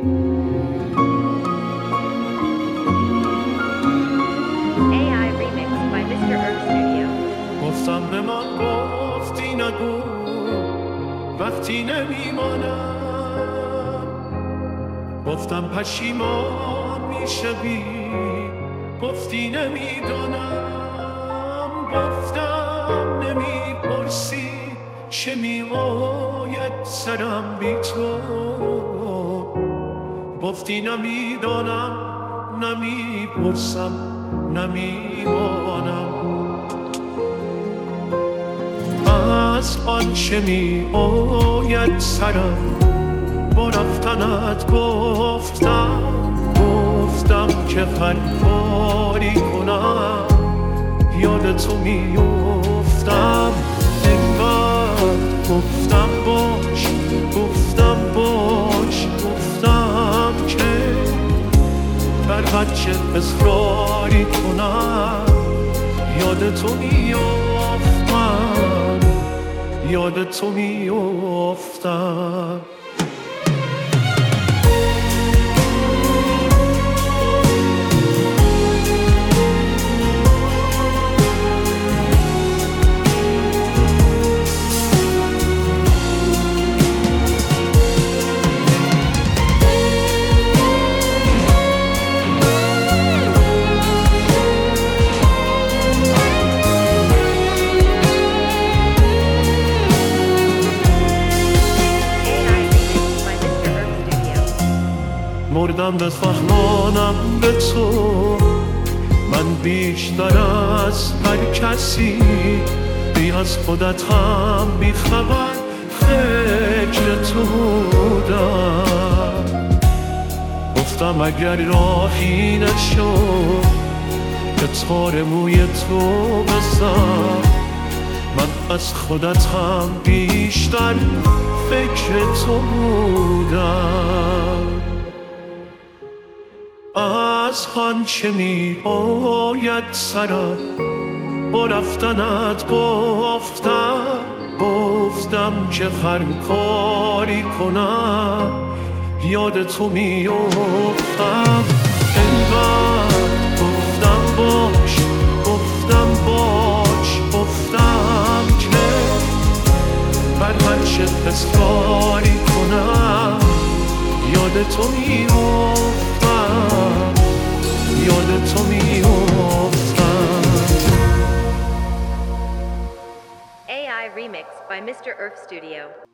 AI remix by Mr. Earth Studio. گفتم به من گفتی نگو وقتی نمیمانم، گفتم پشیمان میشوی گفتی نمیدانم، گفتم نمیپرسی چه میآید سرم بی تو، گفتی نمیدانم نمیپرسم نمیمانم. از آنچه میآید سرم با رفتنت گفتم که هر کاری کنم یاد تو میافتم. انقدر گفتم باش گفتم که بر هر چه اصراری کنم یاد تو میافتم، یاد تو میافتم. مردم بفهمانم به تو من بیشتر از هر کسی، بی از خودت هم بی خبر فکر تو بودم. گفتم اگر راهی نشد که تار موی تو بزن، من از خودت هم بیشتر فکر تو بودم. از آنچه میآید سرم با رفتنت گفتم که هر کاری کنم یاد تو میافتم. انقدر گفتم باش گفتم که بر هر چه اصراری کنم یاد تو میافتم، یاد تو میافتم. AI remix by Mr. Earth Studio.